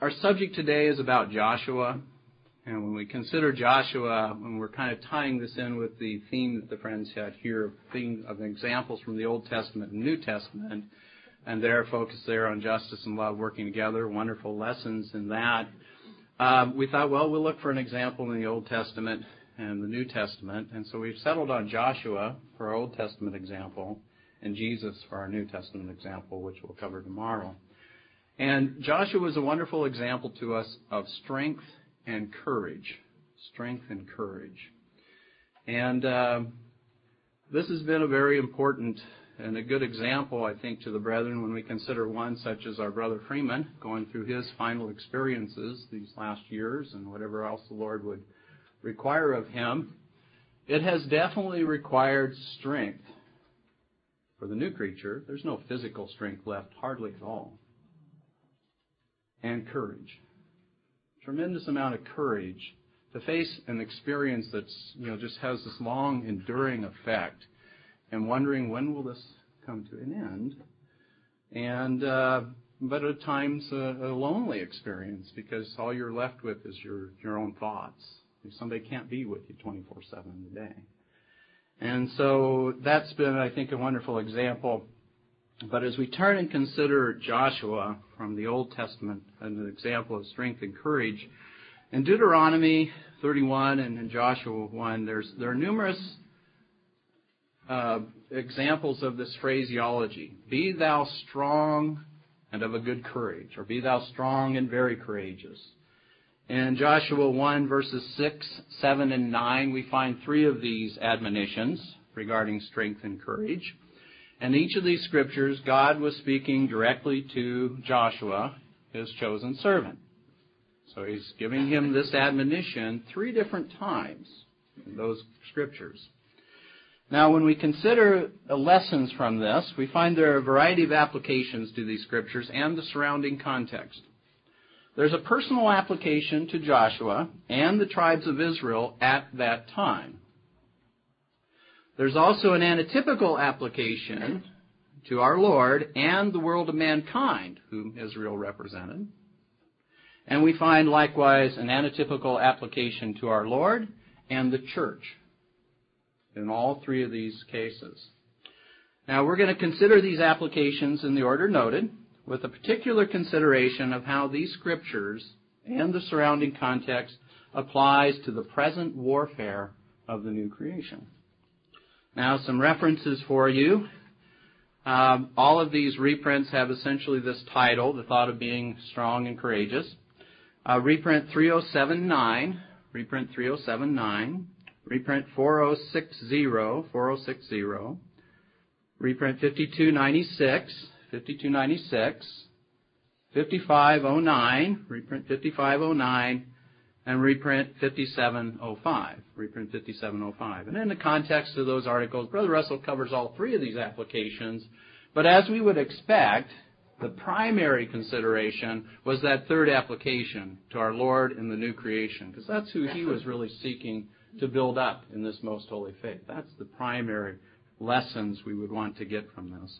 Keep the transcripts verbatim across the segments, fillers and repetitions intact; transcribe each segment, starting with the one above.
our subject today is about Joshua. And when we consider Joshua, when we're kind of tying this in with the theme that the friends had here, theme of examples from the Old Testament and New Testament, and their focus there on justice and love working together, wonderful lessons in that, um, we thought, well, we'll look for an example in the Old Testament and the New Testament. And so we've settled on Joshua for our Old Testament example and Jesus for our New Testament example, which we'll cover tomorrow. And Joshua is a wonderful example to us of strength and courage. Strength and courage. And uh, this has been a very important and a good example, I think, to the brethren when we consider one such as our brother Freeman going through his final experiences these last years and whatever else the Lord would require of him. It has definitely required strength for the new creature. There's no physical strength left, hardly at all. And courage. Tremendous amount of courage to face an experience that's, you know, just has this long, enduring effect, and wondering when will this come to an end. And uh, but at times a, a lonely experience because all you're left with is your your own thoughts. Somebody can't be with you twenty-four seven a day. And so that's been, I think, a wonderful example. But as we turn and consider Joshua from the Old Testament, an example of strength and courage, in Deuteronomy thirty-one and in Joshua one, there's there are numerous uh, examples of this phraseology. Be thou strong and of a good courage, or be thou strong and very courageous. In Joshua one, verses six, seven, and nine, we find three of these admonitions regarding strength and courage. And each of these scriptures, God was speaking directly to Joshua, his chosen servant. So he's giving him this admonition three different times in those scriptures. Now, when we consider the lessons from this, we find there are a variety of applications to these scriptures and the surrounding context. There's a personal application to Joshua and the tribes of Israel at that time. There's also an antitypical application to our Lord and the world of mankind, whom Israel represented. And we find likewise an antitypical application to our Lord and the church in all three of these cases. Now we're going to consider these applications in the order noted, with a particular consideration of how these scriptures and the surrounding context applies to the present warfare of the new creation. Now, some references for you. Um, all of these reprints have essentially this title, The Thought of Being Strong and Courageous. Uh, reprint three oh seven nine, reprint three oh seven nine, reprint four oh six zero, four oh six zero, reprint fifty-two ninety-six, fifty-two ninety-six, fifty-five oh nine, reprint fifty-five oh nine, and reprint fifty-seven oh five, reprint fifty-seven oh five. And in the context of those articles, Brother Russell covers all three of these applications, but as we would expect, the primary consideration was that third application to our Lord in the new creation, because that's who he was really seeking to build up in this most holy faith. That's the primary lessons we would want to get from this.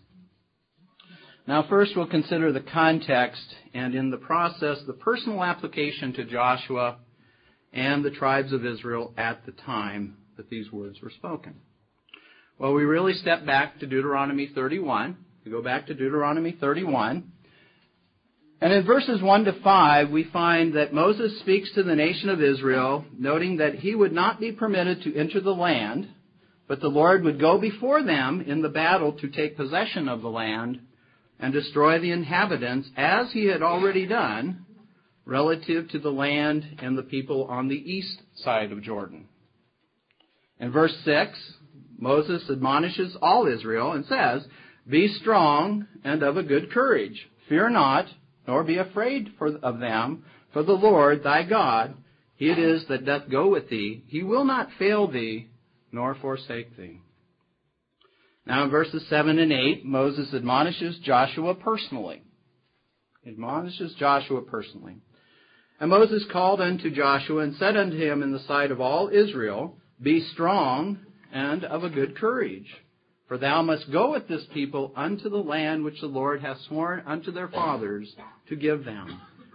Now, first we'll consider the context, and in the process, the personal application to Joshua and the tribes of Israel at the time that these words were spoken. Well, we really step back to Deuteronomy thirty-one. We go back to Deuteronomy thirty-one. And in verses one to five, we find that Moses speaks to the nation of Israel, noting that he would not be permitted to enter the land, but the Lord would go before them in the battle to take possession of the land and destroy the inhabitants, as he had already done, relative to the land and the people on the east side of Jordan. In verse six, Moses admonishes all Israel and says, Be strong and of a good courage. Fear not, nor be afraid for, of them, for the Lord thy God, he it is that doth go with thee. He will not fail thee, nor forsake thee. Now in verses seven and eight, Moses admonishes Joshua personally. Admonishes Joshua personally. And Moses called unto Joshua and said unto him in the sight of all Israel, Be strong and of a good courage. For thou must go with this people unto the land which the Lord hath sworn unto their fathers to give them.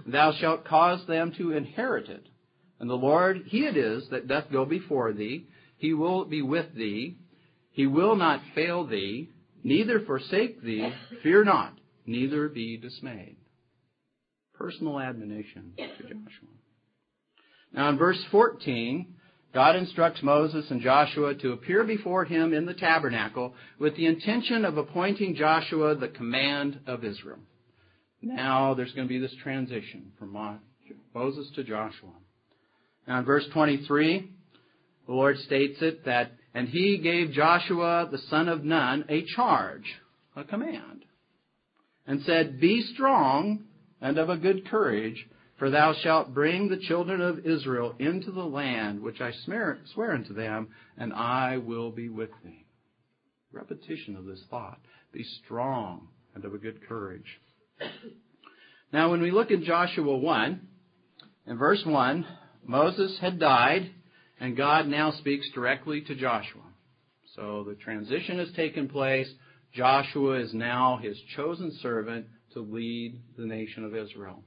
thou shalt cause them to inherit it. And the Lord, he it is that doth go before thee. He will be with thee. He will not fail thee, neither forsake thee. Fear not, neither be dismayed. Personal admonition to Joshua. Now in verse fourteen, God instructs Moses and Joshua to appear before him in the tabernacle with the intention of appointing Joshua the command of Israel. Now there's going to be this transition from Moses to Joshua. Now in verse twenty-three, the Lord states it that, and he gave Joshua the son of Nun a charge, a command, and said, be strong and of a good courage, for thou shalt bring the children of Israel into the land which I swear, swear unto them, and I will be with thee. Repetition of this thought. Be strong and of a good courage. Now when we look at Joshua one, in verse one, Moses had died, and God now speaks directly to Joshua. So the transition has taken place. Joshua is now his chosen servant to lead the nation of Israel.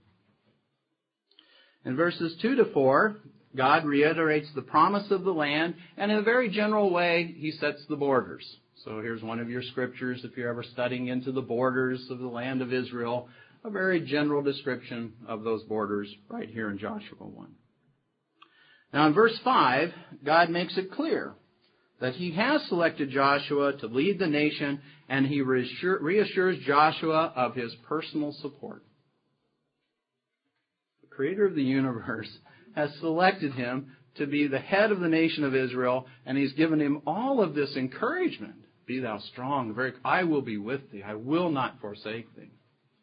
In verses two to four, God reiterates the promise of the land, and in a very general way, he sets the borders. So here's one of your scriptures, if you're ever studying into the borders of the land of Israel, a very general description of those borders right here in Joshua one. Now in verse five, God makes it clear that he has selected Joshua to lead the nation, and he reassures Joshua of his personal support. The Creator of the universe has selected him to be the head of the nation of Israel, and he's given him all of this encouragement. Be thou strong, very, I will be with thee. I will not forsake thee.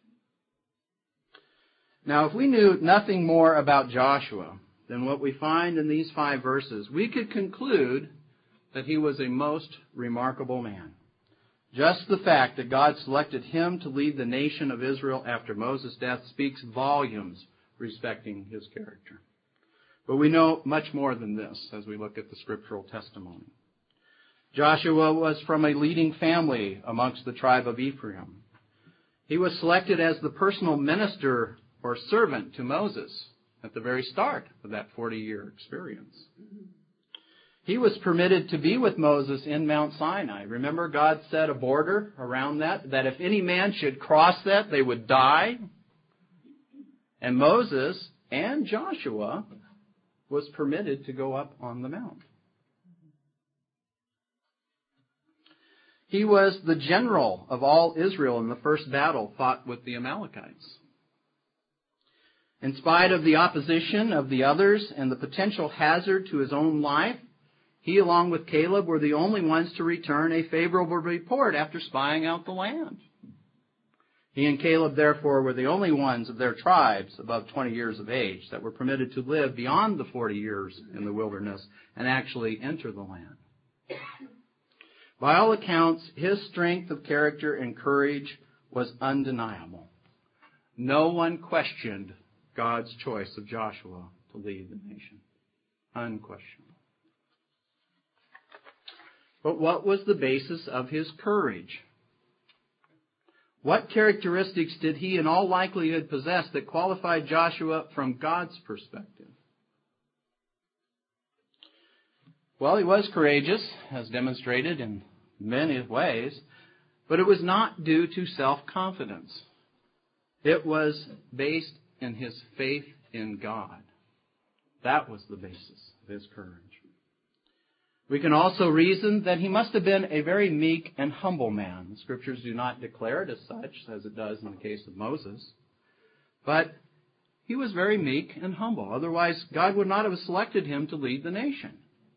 Now, if we knew nothing more about Joshua than what we find in these five verses, we could conclude that he was a most remarkable man. Just the fact that God selected him to lead the nation of Israel after Moses' death speaks volumes respecting his character. But we know much more than this as we look at the scriptural testimony. Joshua was from a leading family amongst the tribe of Ephraim. He was selected as the personal minister or servant to Moses at the very start of that forty-year experience. He was permitted to be with Moses in Mount Sinai. Remember, God set a border around that, that if any man should cross that, they would die. And Moses and Joshua was permitted to go up on the mount. He was the general of all Israel in the first battle fought with the Amalekites. In spite of the opposition of the others and the potential hazard to his own life, he, along with Caleb, were the only ones to return a favorable report after spying out the land. He and Caleb, therefore, were the only ones of their tribes above twenty years of age that were permitted to live beyond the forty years in the wilderness and actually enter the land. By all accounts, his strength of character and courage was undeniable. No one questioned God's choice of Joshua to lead the nation. Unquestionable. But what was the basis of his courage? What characteristics did he in all likelihood possess that qualified Joshua from God's perspective? Well, he was courageous, as demonstrated in many ways, but it was not due to self-confidence. It was based in his faith in God. That was the basis of his courage. We can also reason that he must have been a very meek and humble man. The Scriptures do not declare it as such, as it does in the case of Moses. But he was very meek and humble. Otherwise, God would not have selected him to lead the nation.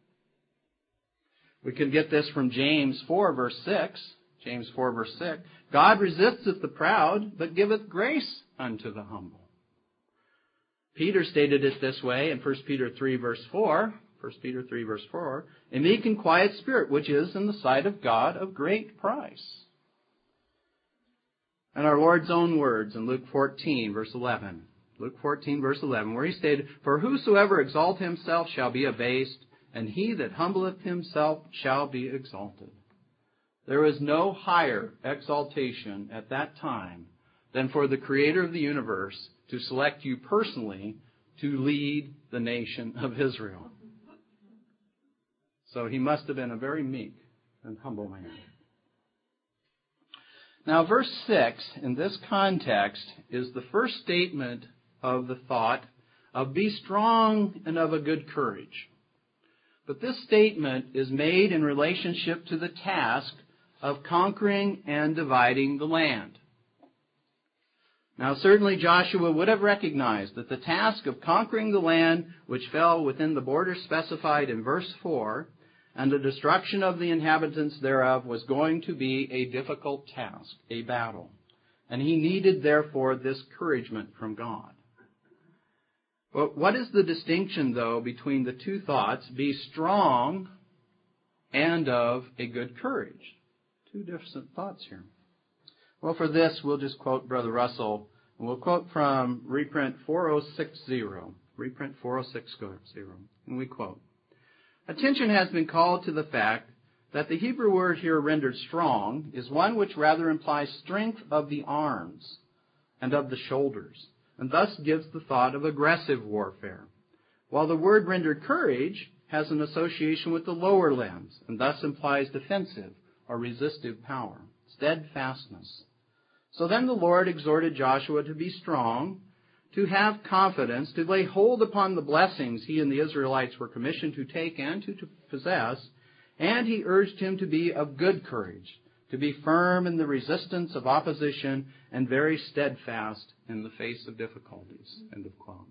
We can get this from James four, verse six. James four, verse six. God resisteth the proud, but giveth grace unto the humble. Peter stated it this way in First Peter three, verse four. First Peter three, verse four. A meek and quiet spirit, which is in the sight of God of great price. And our Lord's own words in Luke fourteen, verse eleven. Luke fourteen, verse eleven, where he stated, For whosoever exalt himself shall be abased, and he that humbleth himself shall be exalted. There is no higher exaltation at that time than for the Creator of the universe to select you personally to lead the nation of Israel. So he must have been a very meek and humble man. Now, verse six, in this context, is the first statement of the thought of be strong and of a good courage. But this statement is made in relationship to the task of conquering and dividing the land. Now, certainly Joshua would have recognized that the task of conquering the land, which fell within the borders specified in verse four, and the destruction of the inhabitants thereof was going to be a difficult task, a battle. And he needed, therefore, this encouragement from God. But what is the distinction, though, between the two thoughts, be strong and of a good courage? Two different thoughts here. Well, for this, we'll just quote Brother Russell, and we'll quote from reprint four oh six oh, reprint four oh six oh, and we quote, "Attention has been called to the fact that the Hebrew word here rendered strong is one which rather implies strength of the arms and of the shoulders, and thus gives the thought of aggressive warfare, while the word rendered courage has an association with the lower limbs, and thus implies defensive or resistive power, steadfastness. So then the Lord exhorted Joshua to be strong, to have confidence, to lay hold upon the blessings he and the Israelites were commissioned to take and to, to possess, and he urged him to be of good courage, to be firm in the resistance of opposition and very steadfast in the face of difficulties." End of quote.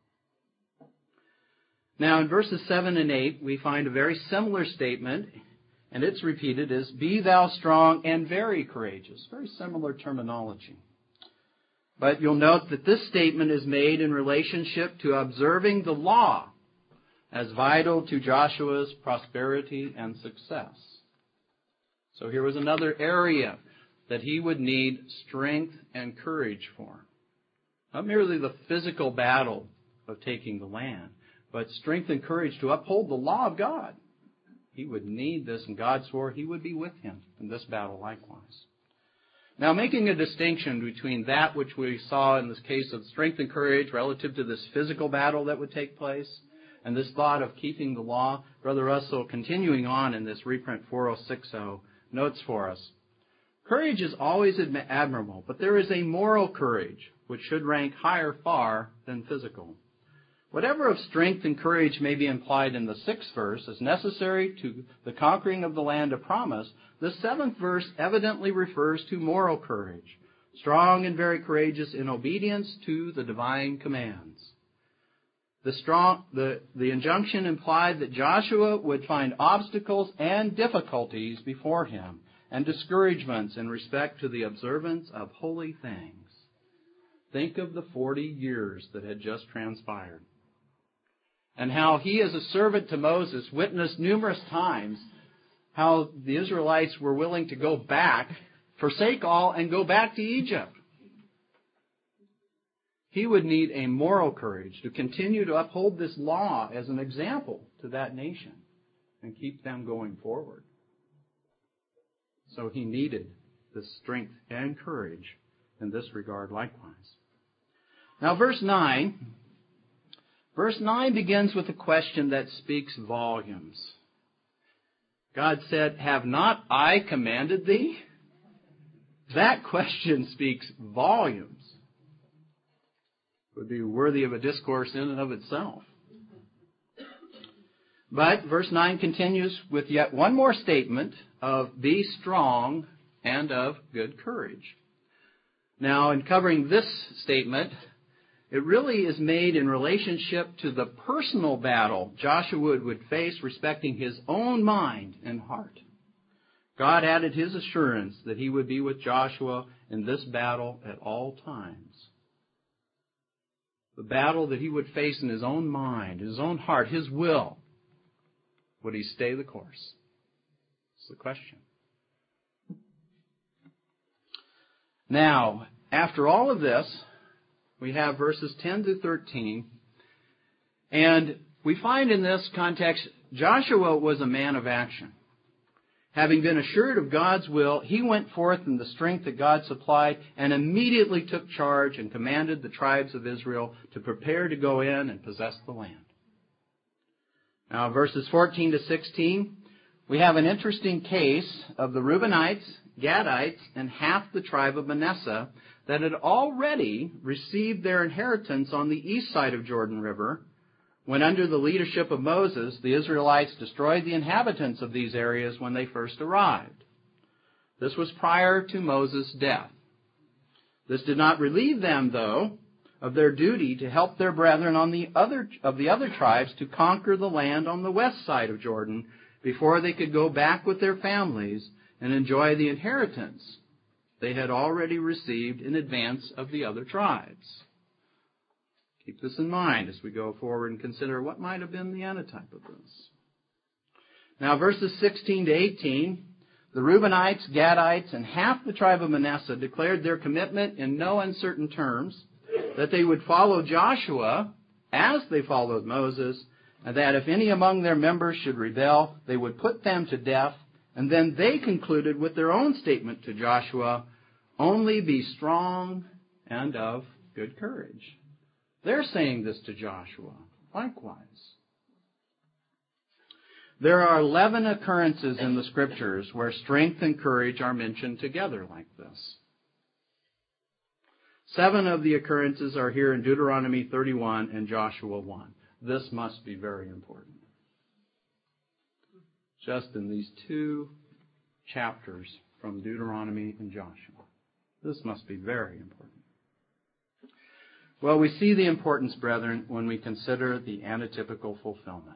Now in verses seven and eight, we find a very similar statement, and it's repeated as, "Be thou strong and very courageous." Very similar terminology. But you'll note that this statement is made in relationship to observing the law as vital to Joshua's prosperity and success. So here was another area that he would need strength and courage for. Not merely the physical battle of taking the land, but strength and courage to uphold the law of God. He would need this, and God swore he would be with him in this battle likewise. Now, making a distinction between that which we saw in this case of strength and courage relative to this physical battle that would take place, and this thought of keeping the law, Brother Russell, continuing on in this reprint four oh six oh, notes for us, "Courage is always admirable, but there is a moral courage which should rank higher far than physical. Whatever of strength and courage may be implied in the sixth verse as necessary to the conquering of the land of promise, the seventh verse evidently refers to moral courage, strong and very courageous in obedience to the divine commands. The, strong, the, the injunction implied that Joshua would find obstacles and difficulties before him and discouragements in respect to the observance of holy things." Think of the forty years that had just transpired, and how he as a servant to Moses witnessed numerous times how the Israelites were willing to go back, forsake all, and go back to Egypt. He would need a moral courage to continue to uphold this law as an example to that nation and keep them going forward. So he needed this strength and courage in this regard likewise. Now verse nine. Verse nine begins with a question that speaks volumes. God said, "Have not I commanded thee?" That question speaks volumes. It would be worthy of a discourse in and of itself. But verse nine continues with yet one more statement of be strong and of good courage. Now, in covering this statement, it really is made in relationship to the personal battle Joshua would face respecting his own mind and heart. God added his assurance that he would be with Joshua in this battle at all times. The battle that he would face in his own mind, his own heart, his will. Would he stay the course? That's the question. Now, after all of this, we have verses ten to thirteen, and we find in this context, Joshua was a man of action. Having been assured of God's will, he went forth in the strength that God supplied and immediately took charge and commanded the tribes of Israel to prepare to go in and possess the land. Now, verses fourteen to sixteen, we have an interesting case of the Reubenites, Gadites, and half the tribe of Manasseh that had already received their inheritance on the east side of Jordan River, when under the leadership of Moses, the Israelites destroyed the inhabitants of these areas when they first arrived. This was prior to Moses' death. This did not relieve them, though, of their duty to help their brethren on the other of the other tribes to conquer the land on the west side of Jordan before they could go back with their families and enjoy the inheritance they had already received in advance of the other tribes. Keep this in mind as we go forward and consider what might have been the antitype of this. Now, verses sixteen to eighteen, the Reubenites, Gadites, and half the tribe of Manasseh declared their commitment in no uncertain terms that they would follow Joshua as they followed Moses, and that if any among their members should rebel, they would put them to death. And then they concluded with their own statement to Joshua, "Only be strong and of good courage." They're saying this to Joshua likewise. There are eleven occurrences in the Scriptures where strength and courage are mentioned together like this. Seven of the occurrences are here in Deuteronomy thirty-one and Joshua one. This must be very important. Just in these two chapters from Deuteronomy and Joshua. This must be very important. Well, we see the importance, brethren, when we consider the antitypical fulfillment.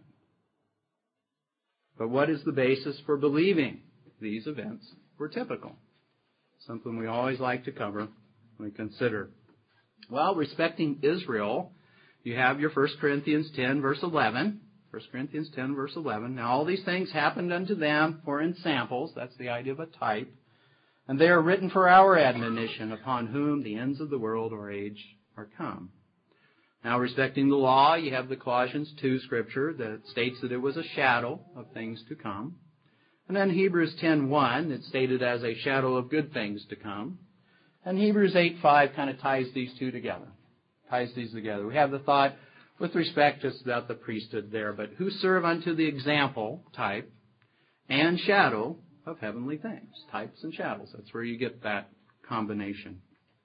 But what is the basis for believing these events were typical? Something we always like to cover when we consider. Well, respecting Israel, you have your First Corinthians ten, verse eleven. First Corinthians ten, verse eleven. Now, all these things happened unto them for in samples. That's the idea of a type. And they are written for our admonition, upon whom the ends of the world or age are come. Now, respecting the law, you have the Colossians two scripture that states that it was a shadow of things to come. And then Hebrews ten one, it's stated as a shadow of good things to come. And Hebrews eight five kind of ties these two together. Ties these together. We have the thought with respect just about the priesthood there, but who serve unto the example, type, and shadow of heavenly things. Types and shadows. That's where you get that combination.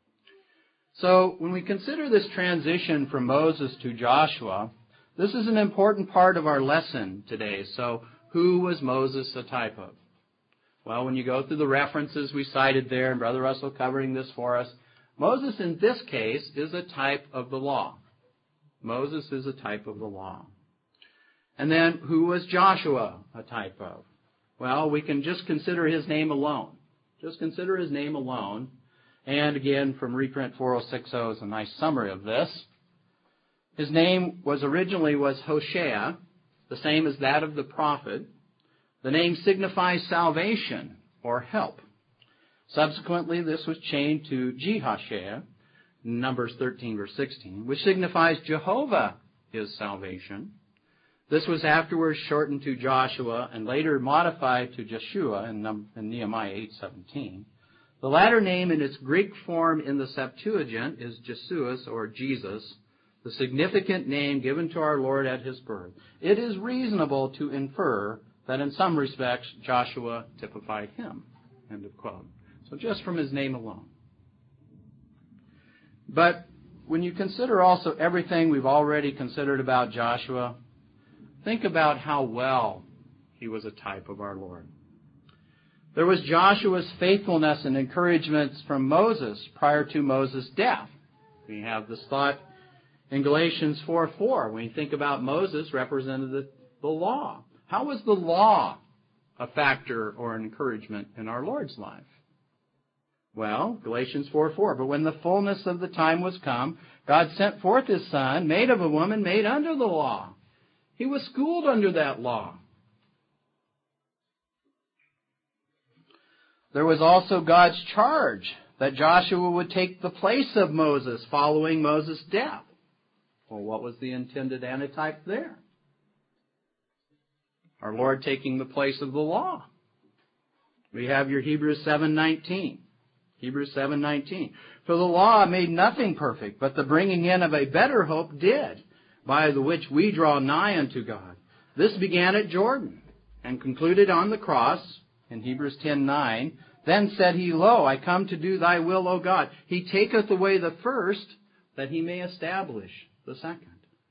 So when we consider this transition from Moses to Joshua, this is an important part of our lesson today. So who was Moses a type of? Well, when you go through the references we cited there, and Brother Russell covering this for us, Moses in this case is a type of the law. Moses is a type of the law. And then who was Joshua a type of? Well, we can just consider his name alone. Just consider his name alone. And again, from reprint four oh six oh is a nice summary of this. His name was originally was Hoshea, the same as that of the prophet. The name signifies salvation or help. Subsequently, this was changed to Jehoshua, Numbers thirteen, verse sixteen, which signifies Jehovah is salvation. This was afterwards shortened to Joshua and later modified to Jeshua in, in Nehemiah eight seventeen. The latter name in its Greek form in the Septuagint is Jesus or Jesus, the significant name given to our Lord at his birth. It is reasonable to infer that in some respects Joshua typified him. End of quote. So just from his name alone. But when you consider also everything we've already considered about Joshua, think about how well he was a type of our Lord. There was Joshua's faithfulness and encouragements from Moses prior to Moses' death. We have this thought in Galatians four four. When you think about Moses, represented the, the law. How was the law a factor or an encouragement in our Lord's life? Well, Galatians four four. But when the fullness of the time was come, God sent forth his Son, made of a woman, made under the law. He was schooled under that law. There was also God's charge that Joshua would take the place of Moses following Moses' death. Well, what was the intended antitype there? Our Lord taking the place of the law. We have your Hebrews seven nineteen. Hebrews seven nineteen. For the law made nothing perfect, but the bringing in of a better hope did, by the which we draw nigh unto God. This began at Jordan, and concluded on the cross, in Hebrews ten nine. Then said he, Lo, I come to do thy will, O God. He taketh away the first, that he may establish the second.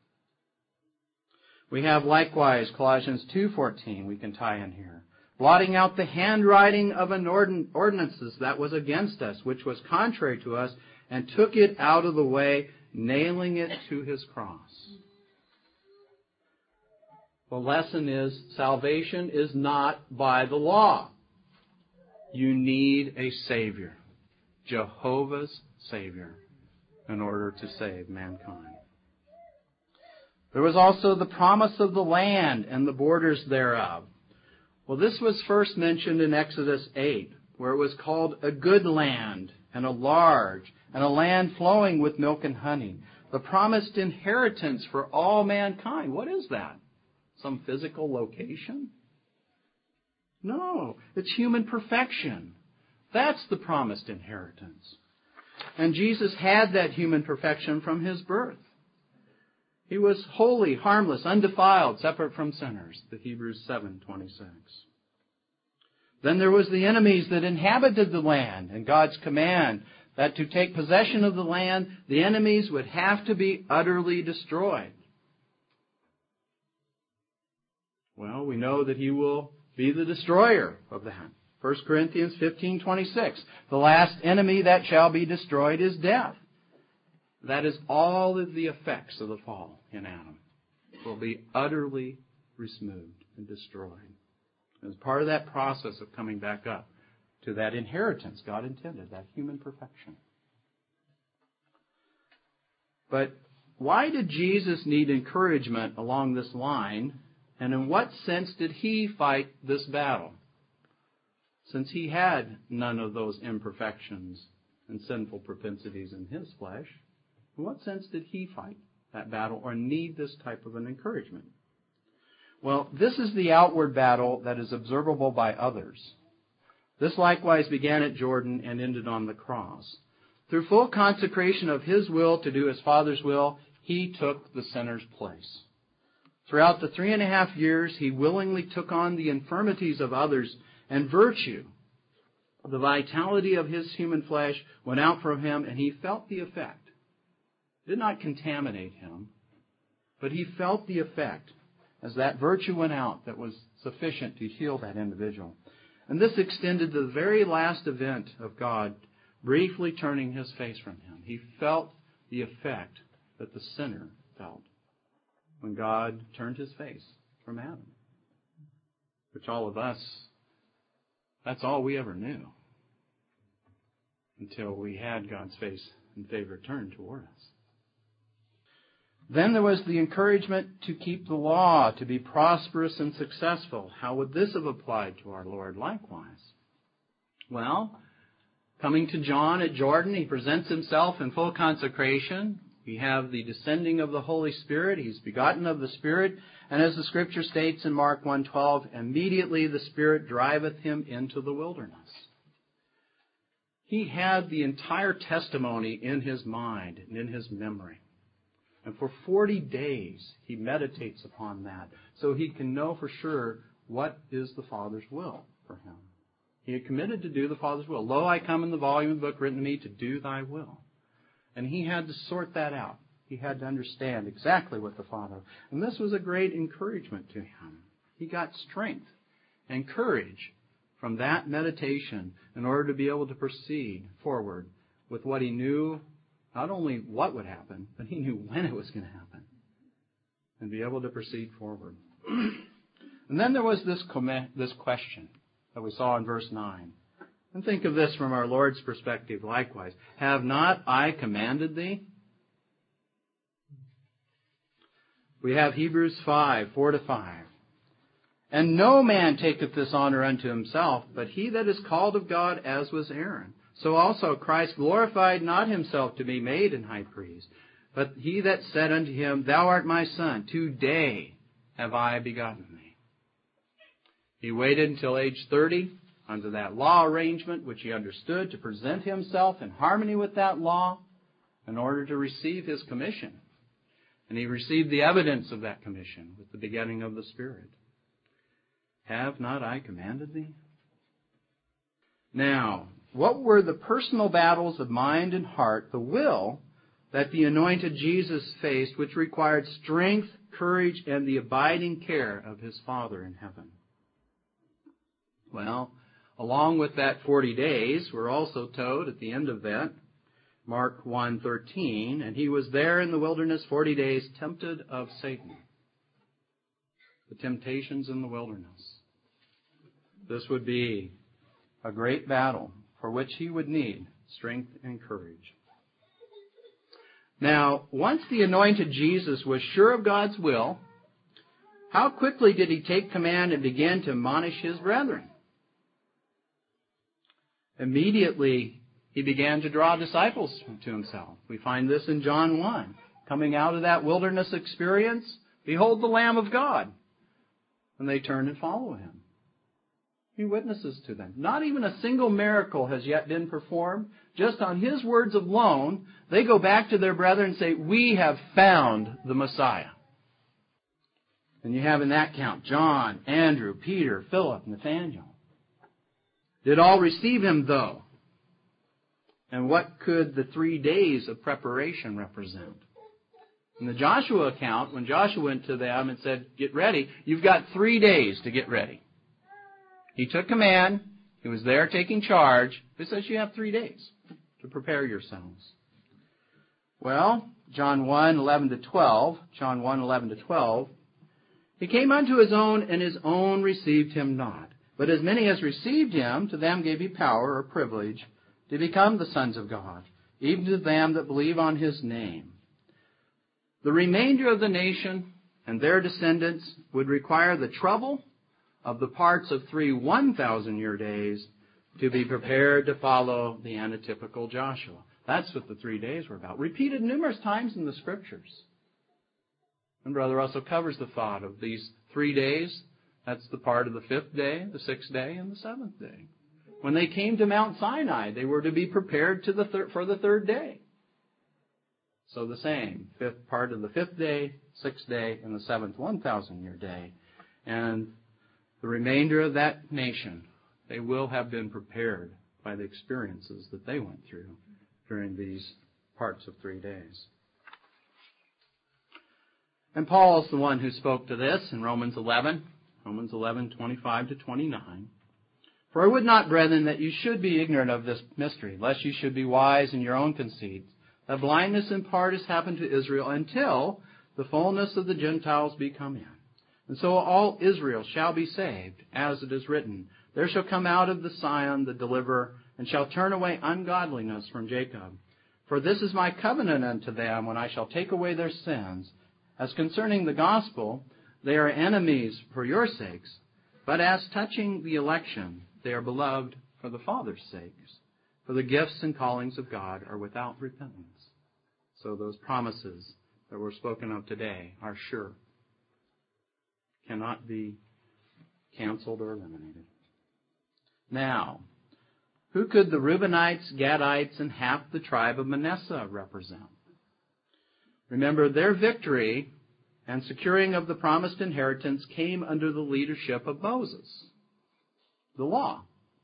We have likewise Colossians two fourteen we can tie in here. Blotting out the handwriting of an ordinances that was against us, which was contrary to us, and took it out of the way, nailing it to his cross. The lesson is, salvation is not by the law. You need a Savior, Jehovah's Savior, in order to save mankind. There was also the promise of the land and the borders thereof. Well, this was first mentioned in Exodus eight, where it was called a good land and a large and a land flowing with milk and honey. The promised inheritance for all mankind. What is that? Some physical location? No, it's human perfection. That's the promised inheritance. And Jesus had that human perfection from his birth. He was holy, harmless, undefiled, separate from sinners, the Hebrews seven twenty-six. Then there was the enemies that inhabited the land, and God's command that to take possession of the land, the enemies would have to be utterly destroyed. Well, we know that he will be the destroyer of that. First Corinthians fifteen twenty-six. The last enemy that shall be destroyed is death. That is all of the effects of the fall in Adam. Will be utterly removed and destroyed. As part of that process of coming back up to that inheritance God intended, that human perfection. But why did Jesus need encouragement along this line? And in what sense did he fight this battle? Since he had none of those imperfections and sinful propensities in his flesh, in what sense did he fight that battle or need this type of an encouragement? Well, this is the outward battle that is observable by others. This likewise began at Jordan and ended on the cross. Through full consecration of his will to do his Father's will, he took the sinner's place. Throughout the three and a half years, he willingly took on the infirmities of others, and virtue, the vitality of his human flesh, went out from him, and he felt the effect. It did not contaminate him, but he felt the effect as that virtue went out that was sufficient to heal that individual. And this extended to the very last event of God, briefly turning his face from him. He felt the effect that the sinner felt when God turned his face from Adam. Which all of us, that's all we ever knew. Until we had God's face and favor turned toward us. Then there was the encouragement to keep the law, to be prosperous and successful. How would this have applied to our Lord likewise? Well, coming to John at Jordan, he presents himself in full consecration. We have the descending of the Holy Spirit. He's begotten of the Spirit. And as the Scripture states in Mark one twelve, immediately the Spirit driveth him into the wilderness. He had the entire testimony in his mind and in his memory. And for forty days he meditates upon that so he can know for sure what is the Father's will for him. He had committed to do the Father's will. Lo, I come in the volume of the book written to me to do thy will. And he had to sort that out. He had to understand exactly what the Father... And this was a great encouragement to him. He got strength and courage from that meditation in order to be able to proceed forward with what he knew, not only what would happen, but he knew when it was going to happen. And be able to proceed forward. And then there was this com- this question that we saw in verse nine. And think of this from our Lord's perspective likewise. Have not I commanded thee? We have Hebrews five, four to five. And no man taketh this honor unto himself, but he that is called of God, as was Aaron. So also Christ glorified not himself to be made an high priest, but he that said unto him, Thou art my son, today have I begotten thee. He waited until age thirty, under that law arrangement, which he understood, to present himself in harmony with that law in order to receive his commission. And he received the evidence of that commission with the beginning of the Spirit. Have not I commanded thee? Now, what were the personal battles of mind and heart, the will, that the anointed Jesus faced, which required strength, courage, and the abiding care of his Father in heaven? Well, along with that forty days, we're also told at the end of that, Mark one thirteen, and he was there in the wilderness forty days, tempted of Satan. The temptations in the wilderness. This would be a great battle for which he would need strength and courage. Now, once the anointed Jesus was sure of God's will, how quickly did he take command and begin to admonish his brethren? Immediately, he began to draw disciples to himself. We find this in John one. Coming out of that wilderness experience, behold the Lamb of God. And they turn and follow him. He witnesses to them. Not even a single miracle has yet been performed. Just on his words alone, they go back to their brethren and say, we have found the Messiah. And you have in that count John, Andrew, Peter, Philip, Nathanael. Did all receive him, though? And what could the three days of preparation represent? In the Joshua account, when Joshua went to them and said, get ready, you've got three days to get ready. He took command. He was there taking charge. He says you have three days to prepare yourselves. Well, John one eleven to twelve, John one eleven to twelve, he came unto his own, and his own received him not. But as many as received him, to them gave he power or privilege to become the sons of God, even to them that believe on his name. The remainder of the nation and their descendants would require the trouble of the parts of three one thousand year days to be prepared to follow the antitypical Joshua. That's what the three days were about. Repeated numerous times in the Scriptures. And Brother Russell covers the thought of these three days. That's the part of the fifth day, the sixth day, and the seventh day. When they came to Mount Sinai, they were to be prepared to the thir- for the third day. So the same, fifth part of the fifth day, sixth day, and the seventh one thousand year day. And the remainder of that nation, they will have been prepared by the experiences that they went through during these parts of three days. And Paul is the one who spoke to this in Romans eleven, Romans eleven, twenty-five to twenty-nine. For I would not, brethren, that you should be ignorant of this mystery, lest you should be wise in your own conceits, that blindness in part has happened to Israel until the fullness of the Gentiles be come in. And so all Israel shall be saved, as it is written, there shall come out of the Sion the deliverer, and shall turn away ungodliness from Jacob. For this is my covenant unto them, when I shall take away their sins. As concerning the gospel, they are enemies for your sakes, but as touching the election, they are beloved for the Father's sakes. For the gifts and callings of God are without repentance. So those promises that were spoken of today are sure. Cannot be canceled or eliminated. Now, who could the Reubenites, Gadites, and half the tribe of Manasseh represent? Remember, their victory and securing of the promised inheritance came under the leadership of Moses, the law.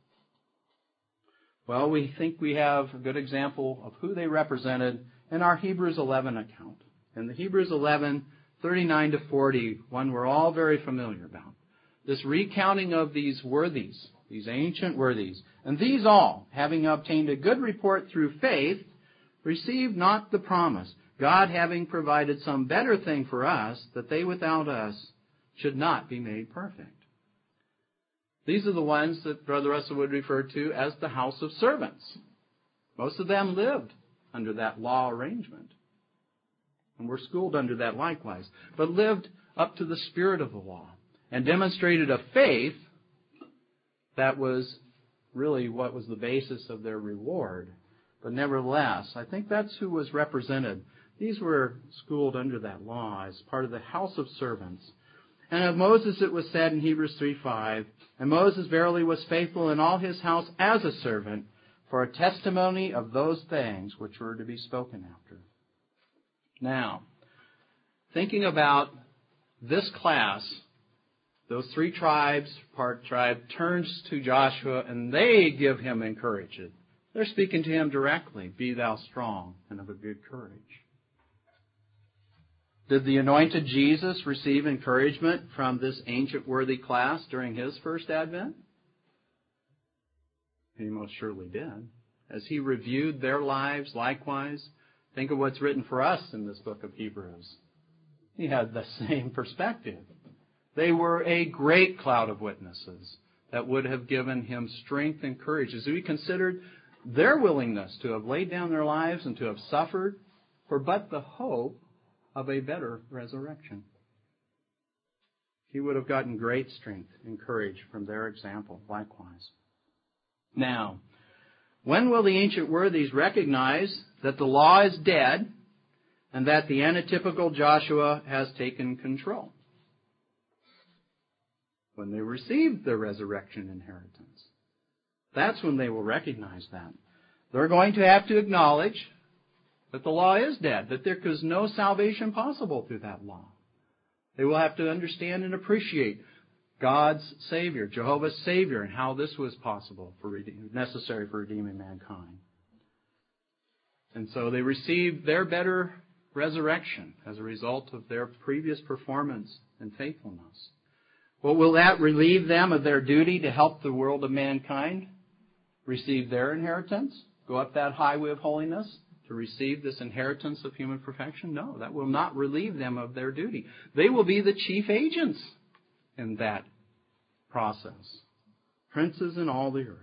Well, we think we have a good example of who they represented in our Hebrews eleven account. In the Hebrews eleven, thirty-nine to forty, one we're all very familiar about. This recounting of these worthies, these ancient worthies, and these all, having obtained a good report through faith, received not the promise, God having provided some better thing for us, that they without us should not be made perfect. These are the ones that Brother Russell would refer to as the house of servants. Most of them lived under that law arrangement, and were schooled under that likewise, but lived up to the spirit of the law and demonstrated a faith that was really what was the basis of their reward. But nevertheless, I think that's who was represented. These were schooled under that law as part of the house of servants. And of Moses it was said in Hebrews three five, and Moses verily was faithful in all his house as a servant, for a testimony of those things which were to be spoken after. Now, thinking about this class, those three tribes, part tribe, turns to Joshua and they give him encouragement. They're speaking to him directly, be thou strong and of a good courage. Did the anointed Jesus receive encouragement from this ancient worthy class during his first advent? He most surely did. As he reviewed their lives likewise, think of what's written for us in this book of Hebrews. He had the same perspective. They were a great cloud of witnesses that would have given him strength and courage as we considered their willingness to have laid down their lives and to have suffered for but the hope of a better resurrection. He would have gotten great strength and courage from their example likewise. Now, when will the ancient worthies recognize that the law is dead and that the antitypical Joshua has taken control? When they receive the resurrection inheritance. That's when they will recognize that. They're going to have to acknowledge that the law is dead, that there is no salvation possible through that law. They will have to understand and appreciate God's Savior, Jehovah's Savior, and how this was possible, for redeem, necessary for redeeming mankind. And so they received their better resurrection as a result of their previous performance and faithfulness. Well, will that relieve them of their duty to help the world of mankind receive their inheritance? Go up that highway of holiness to receive this inheritance of human perfection? No, that will not relieve them of their duty. They will be the chief agents in that process. Princes in all the earth.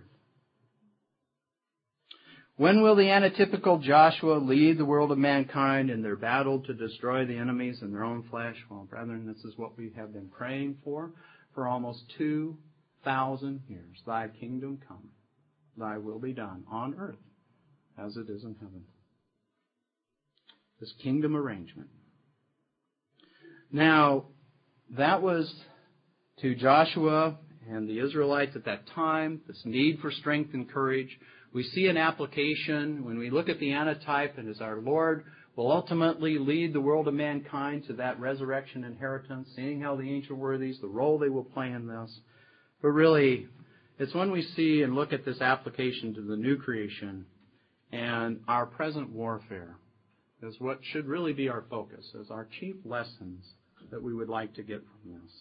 When will the antitypical Joshua lead the world of mankind in their battle to destroy the enemies in their own flesh? Well, brethren, this is what we have been praying for for almost two thousand years. Thy kingdom come, thy will be done on earth as it is in heaven. This kingdom arrangement. Now, that was to Joshua and the Israelites at that time, this need for strength and courage. We see an application when we look at the antitype, and as our Lord will ultimately lead the world of mankind to that resurrection inheritance, seeing how the ancient worthies, the role they will play in this. But really, it's when we see and look at this application to the new creation and our present warfare is what should really be our focus, as our chief lessons that we would like to get from this.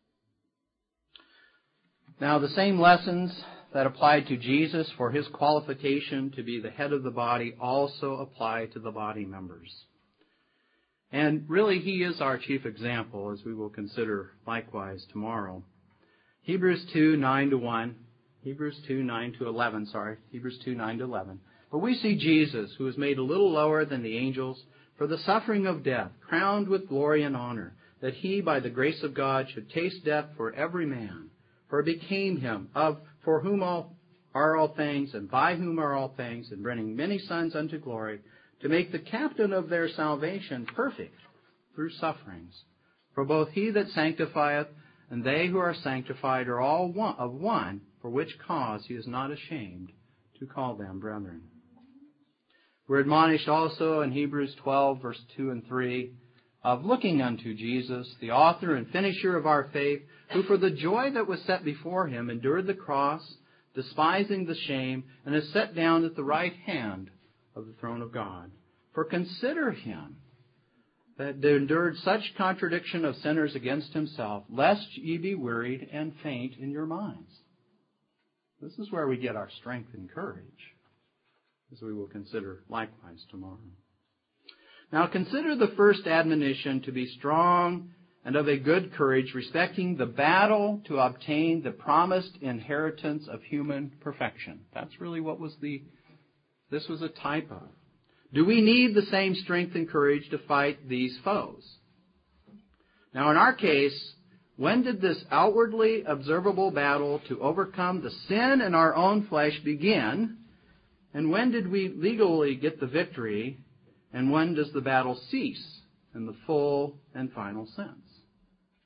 Now, the same lessons that applied to Jesus for his qualification to be the head of the body also apply to the body members. And really, he is our chief example, as we will consider likewise tomorrow. Hebrews two, nine to one. Hebrews two, nine to eleven, sorry. Hebrews two, nine to eleven. But we see Jesus, who was made a little lower than the angels, for the suffering of death, crowned with glory and honor, that he, by the grace of God, should taste death for every man. For it became him, of for whom all are all things, and by whom are all things, and bringing many sons unto glory, to make the captain of their salvation perfect through sufferings. For both he that sanctifieth and they who are sanctified are all one, of one, for which cause he is not ashamed to call them brethren. We're admonished also in Hebrews twelve, verse two and three, of looking unto Jesus, the author and finisher of our faith, who for the joy that was set before him endured the cross, despising the shame, and is set down at the right hand of the throne of God. For consider him that endured such contradiction of sinners against himself, lest ye be wearied and faint in your minds. This is where we get our strength and courage, as we will consider likewise tomorrow. Now consider the first admonition to be strong and of a good courage, respecting the battle to obtain the promised inheritance of human perfection. That's really what was the, this was a type of. Do we need the same strength and courage to fight these foes? Now in our case, when did this outwardly observable battle to overcome the sin in our own flesh begin? And when did we legally get the victory? And when does the battle cease in the full and final sense?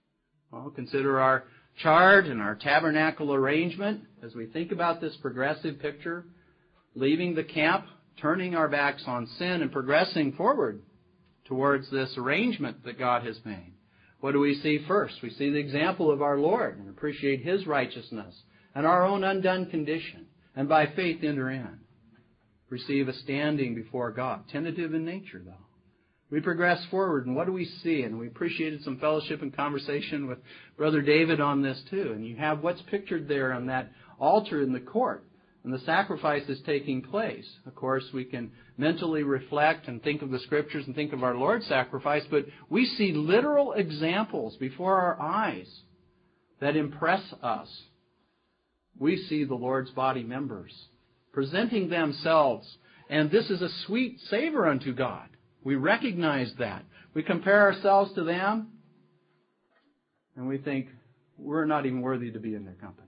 Well, consider our chart and our tabernacle arrangement as we think about this progressive picture, leaving the camp, turning our backs on sin, and progressing forward towards this arrangement that God has made. What do we see first? We see the example of our Lord and appreciate His righteousness and our own undone condition, and by faith enter in. Receive a standing before God, tentative in nature, though. We progress forward, and what do we see? And we appreciated some fellowship and conversation with Brother David on this, too. And you have what's pictured there on that altar in the court, and the sacrifice is taking place. Of course, we can mentally reflect and think of the Scriptures and think of our Lord's sacrifice, but we see literal examples before our eyes that impress us. We see the Lord's body members presenting themselves, and this is a sweet savor unto God. We recognize that. We compare ourselves to them, and we think we're not even worthy to be in their company.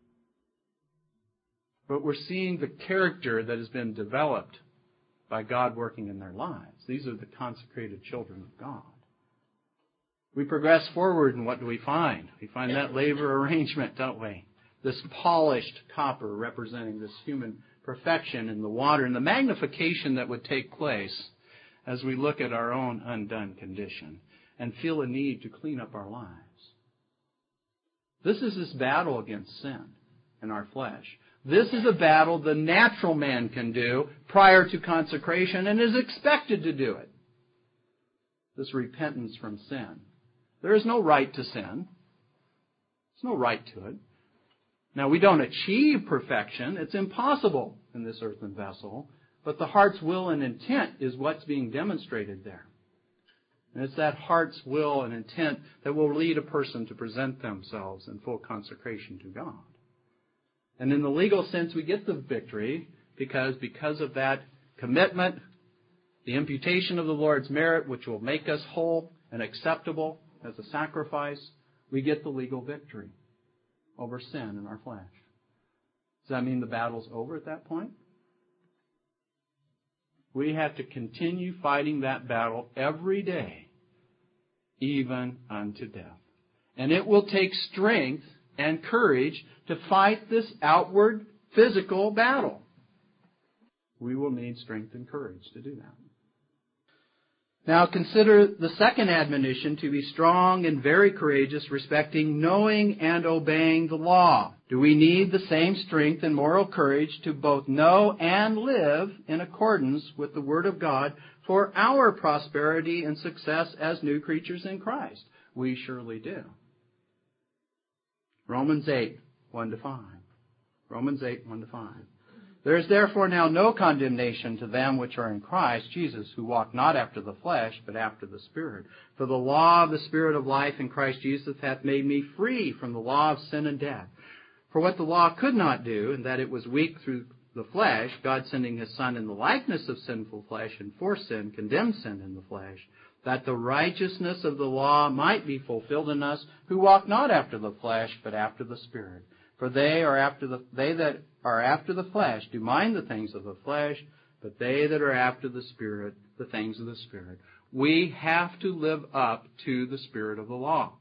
But we're seeing the character that has been developed by God working in their lives. These are the consecrated children of God. We progress forward, and what do we find? We find that laver arrangement, don't we? This polished copper representing this human perfection in the water, and the magnification that would take place as we look at our own undone condition and feel a need to clean up our lives. This is this battle against sin in our flesh. This is a battle the natural man can do prior to consecration and is expected to do it. This repentance from sin. There is no right to sin. There's no right to it. Now, we don't achieve perfection. It's impossible in this earthen vessel. But the heart's will and intent is what's being demonstrated there. And it's that heart's will and intent that will lead a person to present themselves in full consecration to God. And in the legal sense, we get the victory because, because of that commitment, the imputation of the Lord's merit, which will make us whole and acceptable as a sacrifice, we get the legal victory over sin in our flesh. Does that mean the battle's over at that point? We have to continue fighting that battle every day, even unto death. And it will take strength and courage to fight this outward physical battle. We will need strength and courage to do that. Now consider the second admonition, to be strong and very courageous respecting knowing and obeying the law. Do we need the same strength and moral courage to both know and live in accordance with the Word of God for our prosperity and success as new creatures in Christ? We surely do. Romans eight, one to five. Romans eight, one to five. There is therefore now no condemnation to them which are in Christ Jesus, who walk not after the flesh, but after the Spirit. For the law of the Spirit of life in Christ Jesus hath made me free from the law of sin and death. For what the law could not do, in that it was weak through the flesh, God sending His Son in the likeness of sinful flesh, and for sin condemned sin in the flesh, that the righteousness of the law might be fulfilled in us, who walk not after the flesh, but after the Spirit. For they are after the they that are after the flesh do mind the things of the flesh, but they that are after the Spirit, the things of the Spirit. We have to live up to the spirit of the law.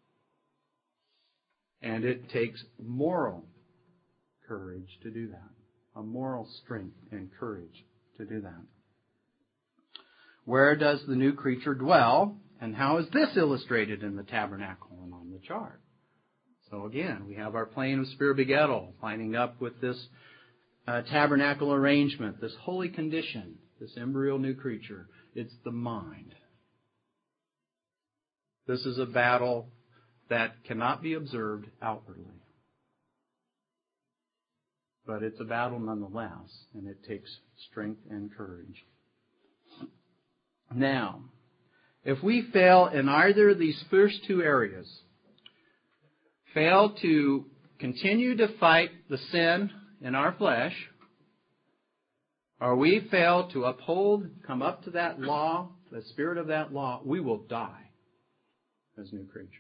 And it takes moral courage to do that. A moral strength and courage to do that. Where does the new creature dwell? And how is this illustrated in the tabernacle and on the chart? So again, we have our plane of spir begettal lining up with this uh, tabernacle arrangement, this holy condition, this embryo new creature. It's the mind. This is a battle that cannot be observed outwardly. But it's a battle nonetheless, and it takes strength and courage. Now, if we fail in either of these first two areas, fail to continue to fight the sin in our flesh, or we fail to uphold, come up to that law, the spirit of that law, we will die as new creatures.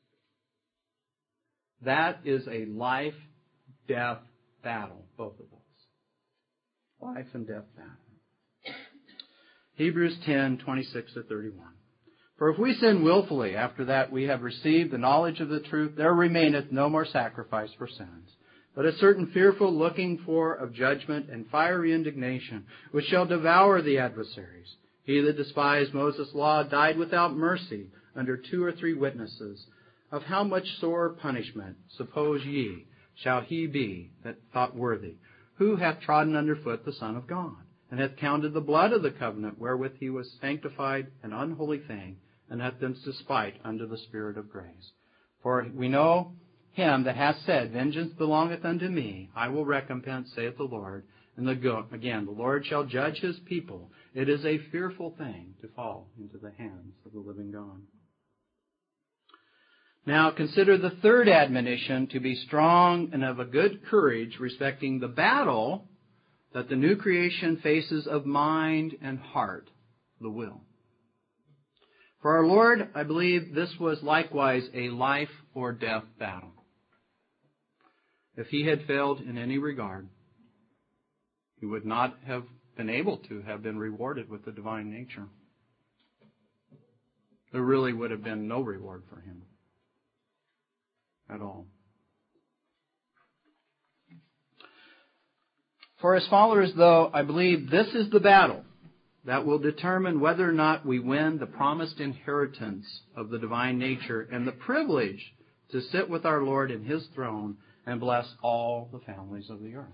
That is a life-death battle, both of those. Life and death battle. Hebrews ten, twenty-six to thirty-one. For if we sin willfully, after that we have received the knowledge of the truth, there remaineth no more sacrifice for sins, but a certain fearful looking for of judgment and fiery indignation, which shall devour the adversaries. He that despised Moses' law died without mercy under two or three witnesses. Of how much sore punishment, suppose ye, shall he be that thought worthy, who hath trodden under foot the Son of God, and hath counted the blood of the covenant wherewith he was sanctified an unholy thing, and hath done despite unto the Spirit of grace. For we know him that hath said, Vengeance belongeth unto me, I will recompense, saith the Lord. And the go- again, the Lord shall judge his people. It is a fearful thing to fall into the hands of the living God. Now consider the third admonition, to be strong and of a good courage respecting the battle that the new creation faces of mind and heart, the will. For our Lord, I believe this was likewise a life or death battle. If he had failed in any regard, he would not have been able to have been rewarded with the divine nature. There really would have been no reward for him at all. For as followers, though, I believe this is the battle that will determine whether or not we win the promised inheritance of the divine nature and the privilege to sit with our Lord in his throne and bless all the families of the earth.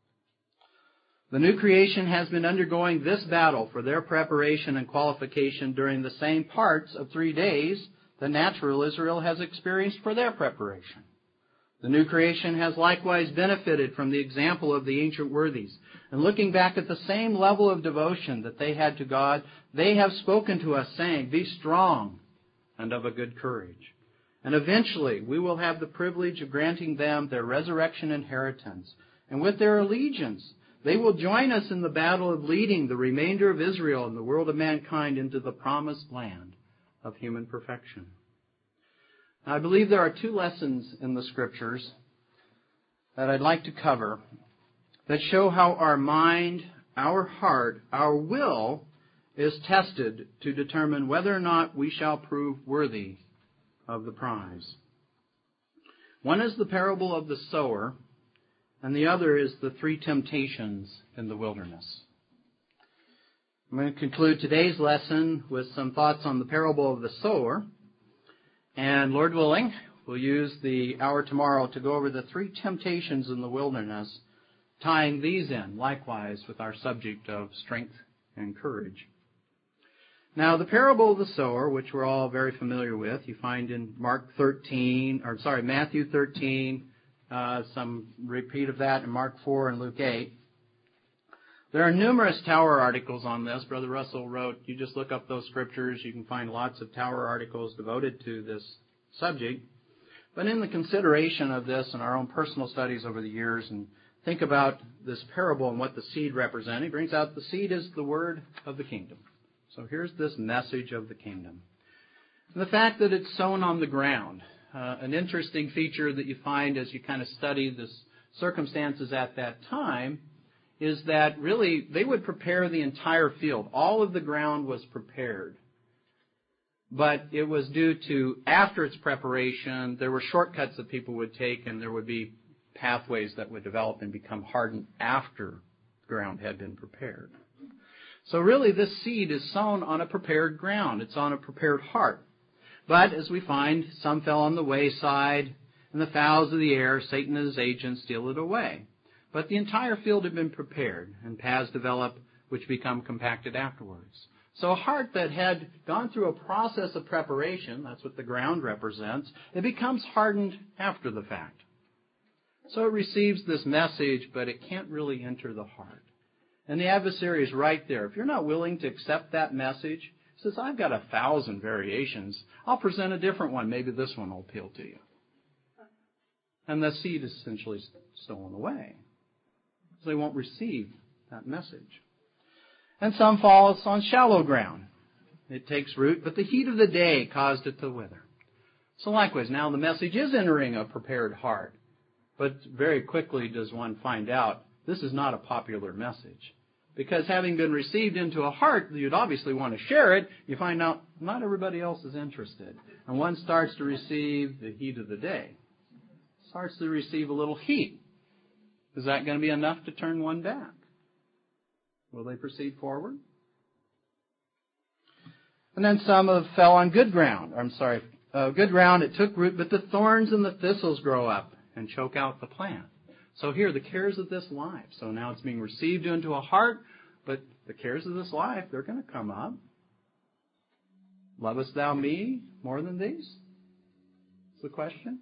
The new creation has been undergoing this battle for their preparation and qualification during the same parts of three days the natural Israel has experienced for their preparation. The new creation has likewise benefited from the example of the ancient worthies. And looking back at the same level of devotion that they had to God, they have spoken to us saying, Be strong and of a good courage. And eventually we will have the privilege of granting them their resurrection inheritance. And with their allegiance, they will join us in the battle of leading the remainder of Israel and the world of mankind into the promised land of human perfection. Now, I believe there are two lessons in the Scriptures that I'd like to cover that show how our mind, our heart, our will is tested to determine whether or not we shall prove worthy of the prize. One is the parable of the sower, and the other is the three temptations in the wilderness. I'm going to conclude today's lesson with some thoughts on the parable of the sower. And Lord willing, we'll use the hour tomorrow to go over the three temptations in the wilderness, tying these in likewise with our subject of strength and courage. Now, the parable of the sower, which we're all very familiar with, you find in Mark thirteen, or sorry, Matthew thirteen, uh, some repeat of that in Mark four and Luke eight. There are numerous tower articles on this. Brother Russell wrote, you just look up those scriptures, you can find lots of tower articles devoted to this subject. But in the consideration of this and our own personal studies over the years, and think about this parable and what the seed represents, he brings out the seed is the word of the kingdom. So here's this message of the kingdom. And the fact that it's sown on the ground, uh, an interesting feature that you find as you kind of study the circumstances at that time, is that really they would prepare the entire field. All of the ground was prepared. But it was due to, after its preparation, there were shortcuts that people would take, and there would be pathways that would develop and become hardened after the ground had been prepared. So really this seed is sown on a prepared ground. It's on a prepared heart. But as we find, some fell on the wayside, and the fowls of the air, Satan and his agents, steal it away. But the entire field had been prepared, and paths develop which become compacted afterwards. So a heart that had gone through a process of preparation, that's what the ground represents, it becomes hardened after the fact. So it receives this message, but it can't really enter the heart. And the adversary is right there. If you're not willing to accept that message, he says, I've got a thousand variations. I'll present a different one. Maybe this one will appeal to you. And the seed is essentially stolen away. So they won't receive that message. And some falls on shallow ground. It takes root, but the heat of the day caused it to wither. So likewise, now the message is entering a prepared heart. But very quickly does one find out this is not a popular message. Because having been received into a heart, you'd obviously want to share it. You find out not everybody else is interested. And one starts to receive the heat of the day. Starts to receive a little heat. Is that going to be enough to turn one back? Will they proceed forward? And then some have fell on good ground. I'm sorry, uh, good ground, it took root, but the thorns and the thistles grow up and choke out the plant. So here, the cares of this life. So now it's being received into a heart, but the cares of this life, they're going to come up. Lovest thou me more than these? That's the question.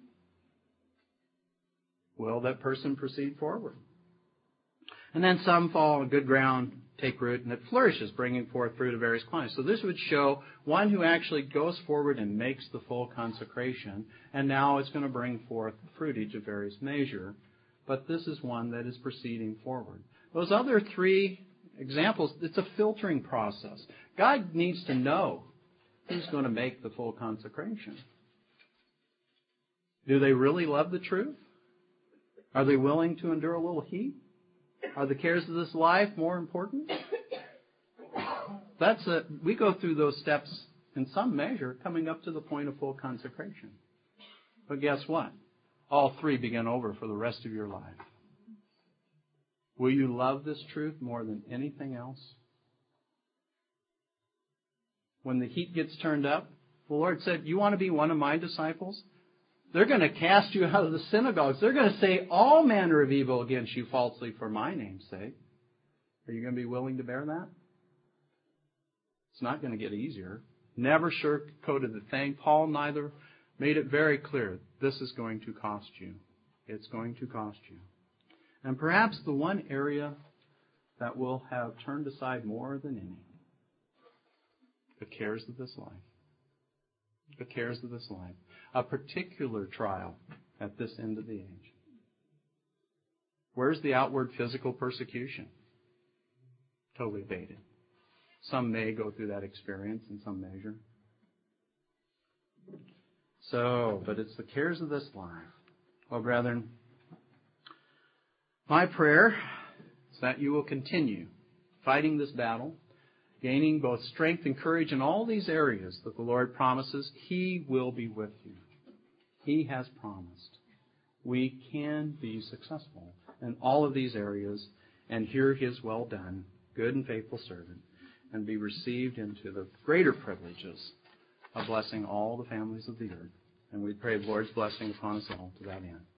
Will that person proceed forward? And then some fall on good ground, take root, and it flourishes, bringing forth fruit of various kinds. So this would show one who actually goes forward and makes the full consecration, and now it's going to bring forth fruitage of various measure. But this is one that is proceeding forward. Those other three examples, it's a filtering process. God needs to know who's going to make the full consecration. Do they really love the truth? Are they willing to endure a little heat? Are the cares of this life more important? That's a, we go through those steps in some measure coming up to the point of full consecration. But guess what? All three begin over for the rest of your life. Will you love this truth more than anything else? When the heat gets turned up, the Lord said, you want to be one of my disciples? They're going to cast you out of the synagogues. They're going to say all manner of evil against you falsely for my name's sake. Are you going to be willing to bear that? It's not going to get easier. Never sugar-coated the thing. Paul neither made it very clear. This is going to cost you. It's going to cost you. And perhaps the one area that will have turned aside more than any, the cares of this life. The cares of this life. A particular trial at this end of the age. Where's the outward physical persecution? Totally abated. Some may go through that experience in some measure. So, but it's the cares of this life. Well, brethren, my prayer is that you will continue fighting this battle, gaining both strength and courage in all these areas that the Lord promises. He will be with you. He has promised. We can be successful in all of these areas and hear His well done, good and faithful servant, and be received into the greater privileges of blessing all the families of the earth. And we pray the Lord's blessing upon us all to that end.